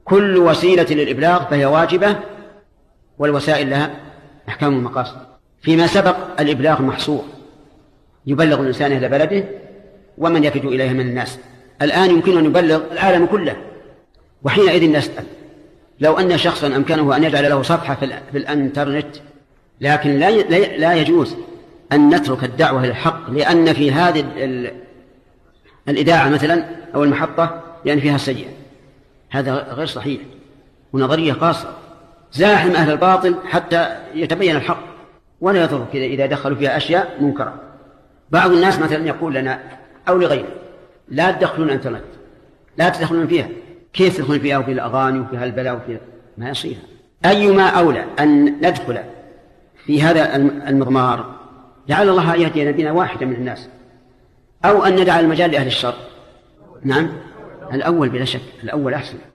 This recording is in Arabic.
كل وسيلة للإبلاغ فهي واجبة، والوسائل لها أحكام المقاصد. فيما سبق الإبلاغ محصور، يبلغ الإنسان إلى بلده ومن يفد إليه من الناس. الآن يمكن أن يبلغ العالم كله، وحينئذ نسأل لو أن شخصا أمكنه أن يجعل له صفحة في الإنترنت، لكن لا يجوز أن نترك الدعوة للحق لأن في هذه الإذاعة مثلا أو المحطة لأن فيها السيئة، هذا غير صحيح ونظرية قاصرة. زاحم أهل الباطل حتى يتبين الحق، ولا يضرك إذا دخلوا فيها أشياء منكرة. بعض الناس مثلا يقول لنا أو لغيره لا تدخلون الإنترنت، لا تدخلون فيها. كيف تدخلون فيها وفي الأغاني وفي هالبلاء وفي ما يصير؟ أيما أولى أن ندخل في هذا المضمار لعل الله يهدي نبينا واحدا من الناس، أو أن ندع المجال لأهل الشر. نعم الأول بلا شك، الأول أحسن.